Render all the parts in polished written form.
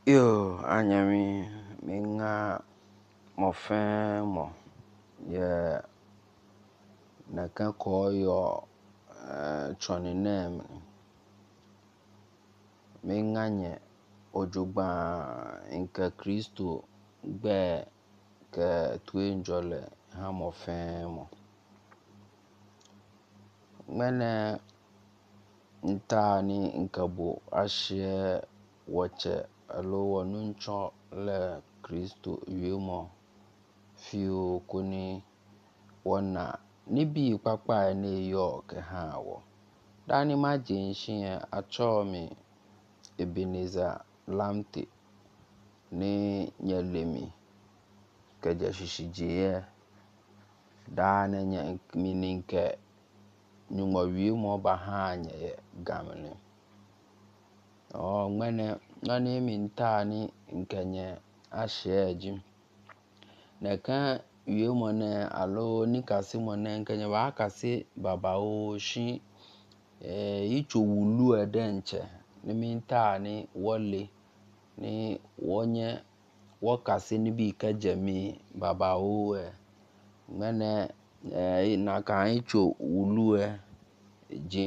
Yo, anyami minga mofen mo ye na kan ko yo troni nem minga nye ojugba inka Kristo gbe ke tuenjole ha mofen mo mene ntani nkabo ahye woche alo wonuncho le Kristo wiemo fio kuni wona nibi papa ne yo ke hawo dani majinshin achomi Ebenezer Lamte ni nyelemi keje shishije dani nya mininke nyumo wiemo bahanye gamle ngene nani mintani nkenye asheji neka wiemo ne alo nikasi mo ne nkenye ba kasi babao shi icho wulu edenche ni mintani wole ni wonye wakasi ni bi kajemi babao ngene naka icho wulu ji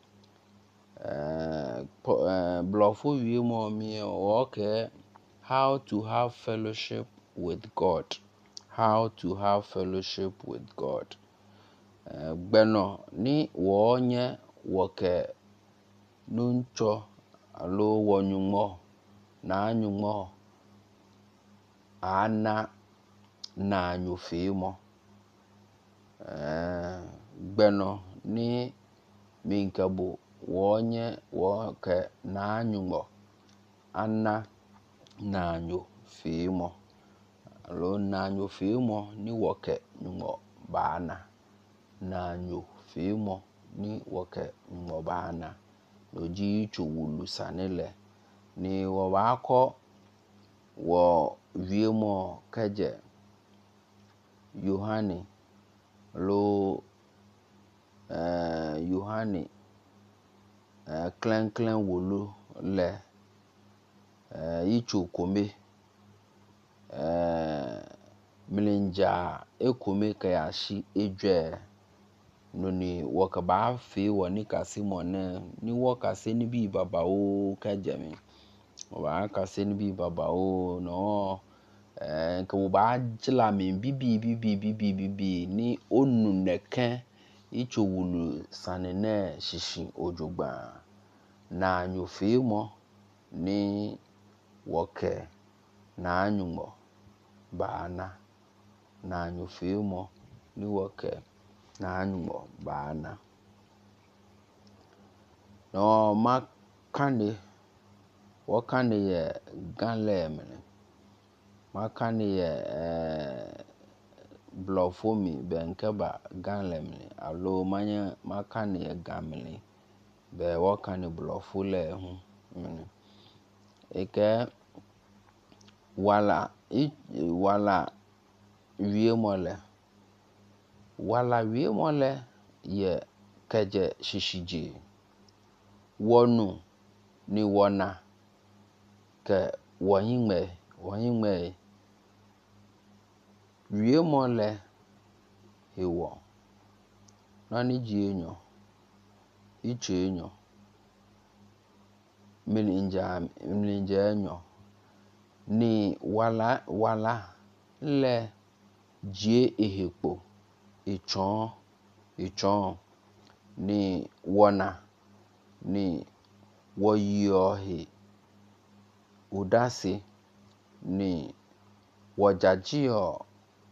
blofo wiemo mi okay, how to have fellowship with God. How to have fellowship with God. Gbeno ni wonye woke nuncho alo wonyumo na anyumo ana na anyufimo gbeno ni minkabo wonye woke na anyumo ana na anyufimo alo na anyufimo ni woke nyumo bana na anyufimo ni woke nyumo bana noji chuwulu sanile ni wako wo wiemo keje Yohani lo Yohani klen wulu le ichu kome milinja ekome kayashi ejwe noni wakaba fe woni kasi mone ni wakase ni bi babao kajemi wakase ni bi babao no ko ba jila mi bibi ni onu neke icho wulu sanene shishi ojugba na anyufimo ni woke na anyumo bana na anyufimo ni woke na anyumo bana no makane wakane ye ganlemene makane ye blofomi benkeba ganlemene alo manya makane ye gamle be wakane blofule hu eke wala wiemo le ye keje shishiji wonu ni wona ke wonyime wiemo le hewo nani jienyo ichenyo milinja enyo ni wala le jie ehekpo ichon ni wona ni woyohe udasi ni wajajio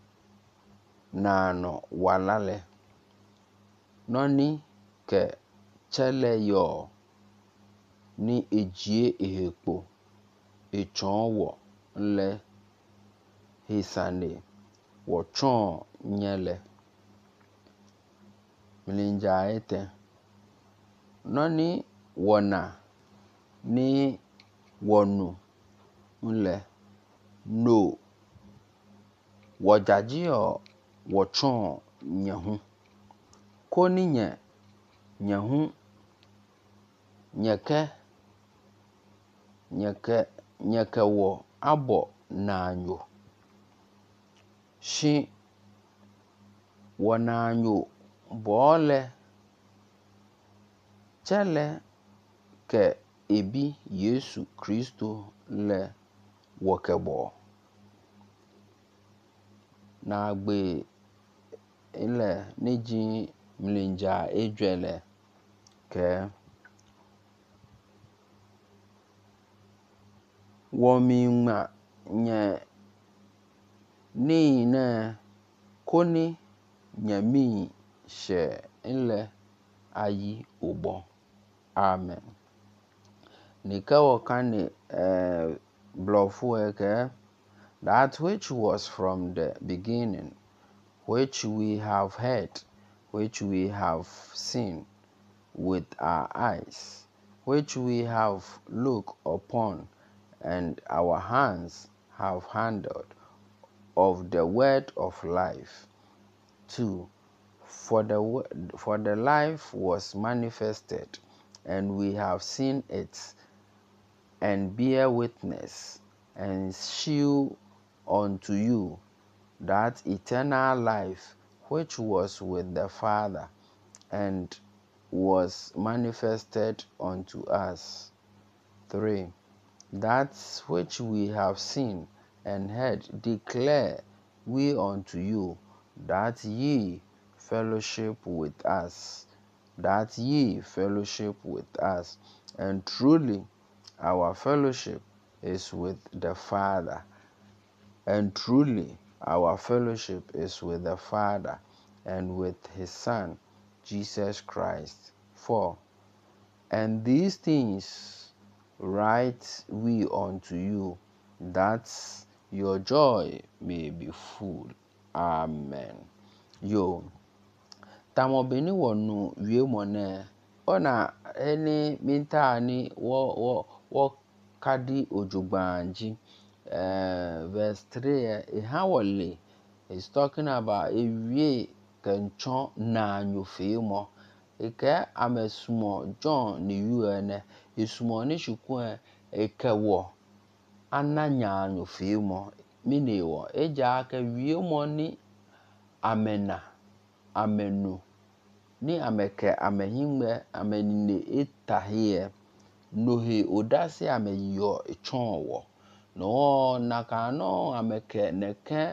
nano walale noni ke chele yo ni ejie ehekpo ichon wo le hisane wochon nyele milinja ete noni wona ni wonu nle no wajajio wochon nyehu koni nyehu nyeke nyeke wo abo nanyo shi wo nanyo bole chele ke ebi Yesu Kristo le wokebo na gbe ile neji mlinja ejwele ke womima nye ni ne koni nyami she ile ayi ubo. Amen. Nika wakani blofu eke, that which was from the beginning, which we have heard, which we have seen with our eyes, which we have looked upon, and our hands have handled of the word of life. 2. For the life was manifested, and we have seen it, and bear witness, and shew unto you that eternal life which was with the Father, and was manifested unto us. 3. That which we have seen and heard declare we unto you, that ye fellowship with us, and truly our fellowship is with the Father, and with his Son, Jesus Christ. 4. And these things write we unto you, that your joy may be full. Amen. Yo, tamobeni wonu wiemone ona eni mintani wo kadi ojugbanji. Verse 3 ihawole is talking about ewie kenchon na nyofemo. Ike amesumo John ni yuene isumo ni shukwe ekewo ananya nyofemo minewo eja ke wiemo ni amena amenu ni ameke amehimbe amenine etahie nohe odase ameyo echonwo no nakano ameke neke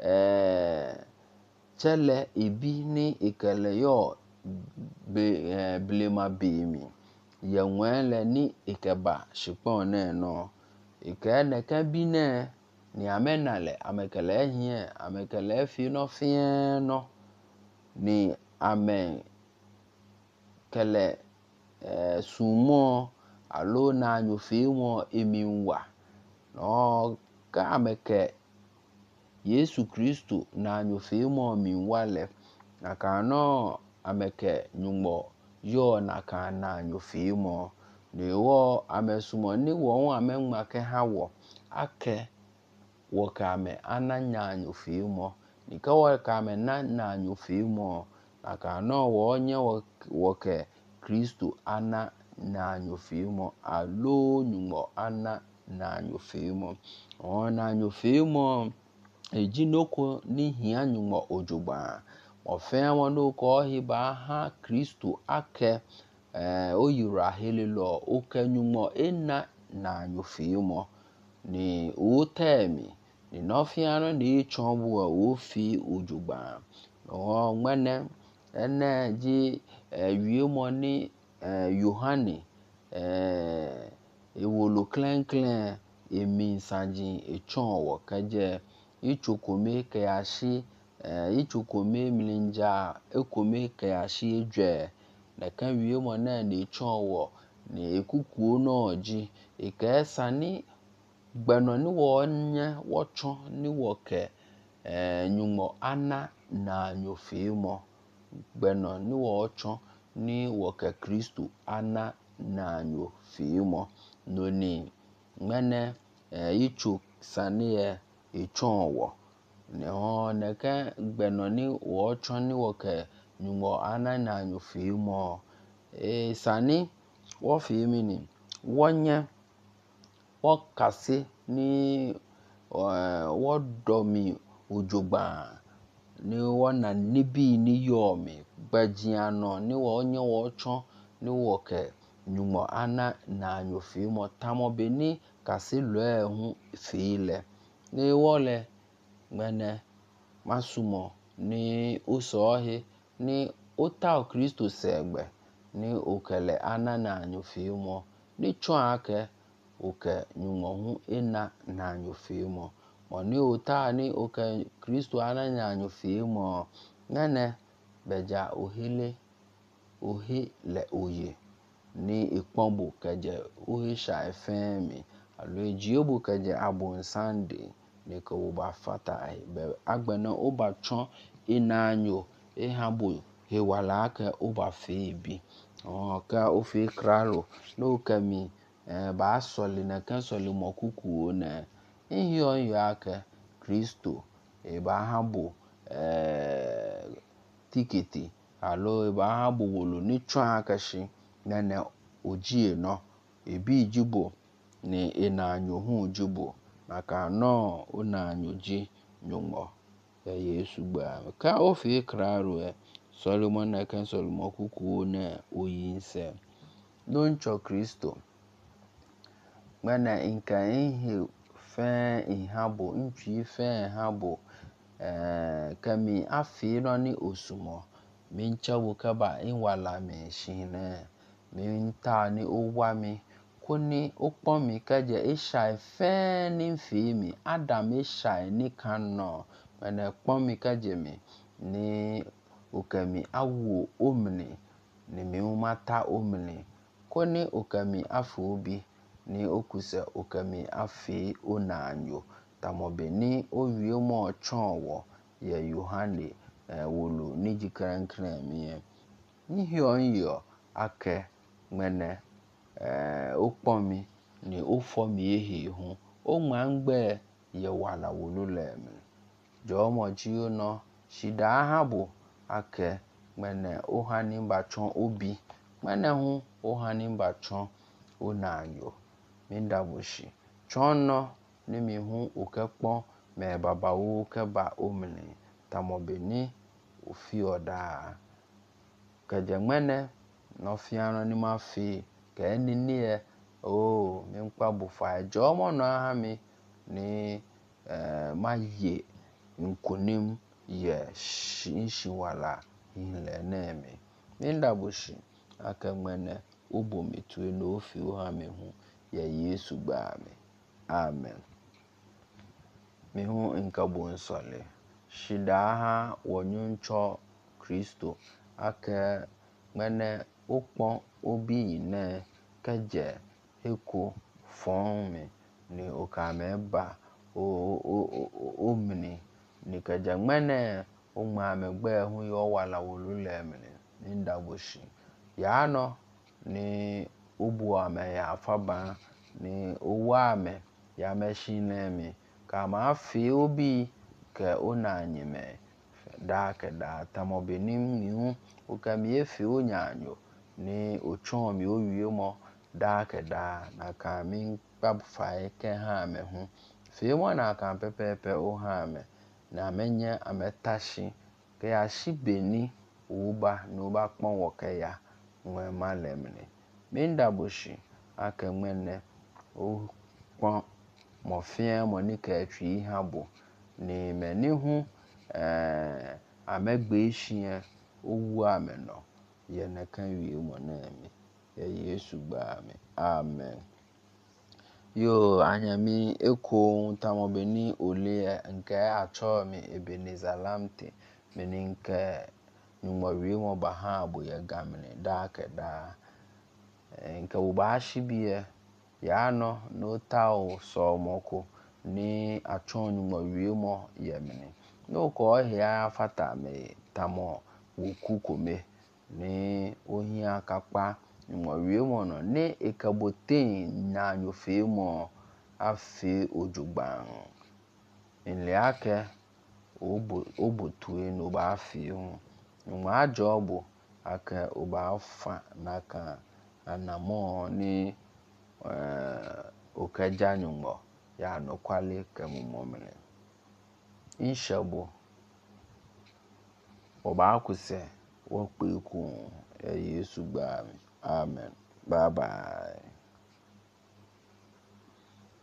chele ibi ni ikele yo blema bemi yenwele ni ikeba shipone no ike neke bine ni amenale amekele hie amekele fi no fieno ni amen kele sumo alo na nyofemo eminwa no ka ameke Yesu Kristo na nyofemo minwale nakano ameke nyumo yo nakana nyofemo ne wo amesumo ni wo amenwa ke hawo ake wo kame ananya nyofemo nika wo kame na nyofemo nakano wo nye wo ke Kristo ana na nyofemo alo nyumo ana na nyofemo ona nyofemo ejinoko ni hia nyumo ojugba ofen wonu ko hiba ha Kristo ake oyura helelo oke nyumo ena na nyofemo ni utemi ni nofiano ni chombu ofi ojugba no nwene ene ji wiemo ni Yohane ewolo klenklen eminsanji echonwo kaje ichukome kayashi ichukome mlinja ekome kayashi ejwe na kan wiemo na echonwo ni ekukuo no ji ikesani gbeno ni wonye wocho ni woke nyumo ana na nyofemo gbeno ni wocho ni woke Kristo ana na nyofemo noni ngene ichu sanie echonwo ne ho neke gbeno ni wocho ni woke nyumo ana na nyofemo sani wo femi ni wonye wakase ni wadomi ojogba ni wana nibi ni yomi gbajiano ni wonye wocho ni woke nyumo ana na nyofi mo tamobe ni kase lue hu file ni wole mene masumo ni usohi ni ota Kristo segbe ni okele ana na nyofi mo ni chwake oke nyumo hu ina na nyofi mo ni ota ni oke Kristo ana na nyofi mo nene beja ohi le oye ni ikpombo keje ohi sha efemi alo ejiobo keje abun Sunday ni ko ba fata be agbena oba chon inanyo ehabo hewala ake oba febi ka ofi kralo no kemi ba soli na kan soli mokuku na ihio ake Kristo ba habo tiketi alo ba habo wolo ni chon akashi nene ojie no ebi jibo ni inanyo hu jibo maka no unanyo ji nyumo ya Yesu gba ka ofi kralo Solomon na kan Solomon kuku na oyinse doncho Kristo mana inka inhi fe inhabo ntwi fe habo kami afi no ni osumo minchawo kaba inwala me shine minta ni owami kuni okpomi kaje isha fe ni mfimi Adam isha ni kanno mana kpomi kaje mi ni okami awu omni ni miumata omni kuni okami afobi ni okuse okami afi onanyo tamobe ni owiemo chonwo ye Yohane wolo ni jikran mi nhio ake mene okpomi ni ofomi ehi hu o mangbe ye wala wolo lemi jomo ji no shida habo ake mene ohani mbachon obi mene hu ohani mbachon onanyo mindabushi chono ni mi hu okepon me babawo keba omni tamobe ni ofi oda keje mene no fiano ni mafi ke ni nie mi npa bufa jomo no aha mi ni maye nkunim ye shiwala ile neme mindabushi aka mene obomi tuwe no ofi oha mi hu ya Yesu gba mi amen mi hu nkabo nsole shida ha wonyuncho Kristo aka mene okpon obi ne keje eko fon mi ni okame ba omni ni keje mene oma me gbe hu yo wala wolo lemni mindabushi ya no ni obu ame ya faba ni owa ame ya meshine mi kama afi obi ke onanyime da ke da tamobe ni mi okami efi onyanyo ni ochon mi owiemo da ke da na ka mi kpabufa ke ha me hu fi mo na kan pepepe o ha me na menye ametashi ke ya shibeni uba no ba pon wo ke ya nwe malemni mindabushi aka mene o pon mo fie mo ni ka atwi habo ni meni hu amegbe shie owu ameno ye na kan wi mo na mi ya Yesu gba mi amen yo anyami eko tamobe ni ole nke acho mi Ebenezer Lamte meni nke nyumo wi mo ba ha abo ye gamni da ke da nke uba shibie ya no no tawo so moko ni achon nyumo wi mo ye mini no ko hia fata me tamo wokukome ni ohia kapa nyumo wi mo no ni ekaboten na nyofe mo afi ojugban nle ake obotue no ba afi hu nyumo ajobo ake oba afa naka anamo ni okaja nyumbo ya no kwale kamumomene inshabo oba kuse wo pe ku Yesu gba mi amen bye bye.